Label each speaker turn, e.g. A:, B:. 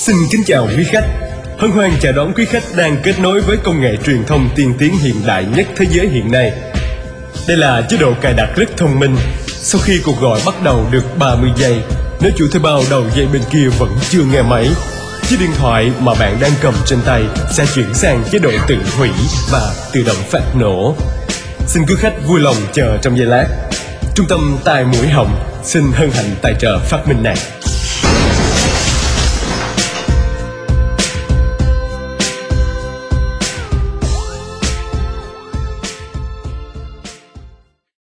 A: Xin kính chào quý khách. Hân hoan chào đón quý khách đang kết nối với công nghệ truyền thông tiên tiến hiện đại nhất thế giới hiện nay. Đây là chế độ cài đặt rất thông minh. Sau khi cuộc gọi bắt đầu được 30 giây, nếu chủ thuê bao đầu dây bên kia vẫn chưa nghe máy, chiếc điện thoại mà bạn đang cầm trên tay sẽ chuyển sang chế độ tự hủy và tự động phát nổ. Xin quý khách vui lòng chờ trong giây lát. Trung tâm tai mũi họng xin hân hạnh tài trợ phát minh này.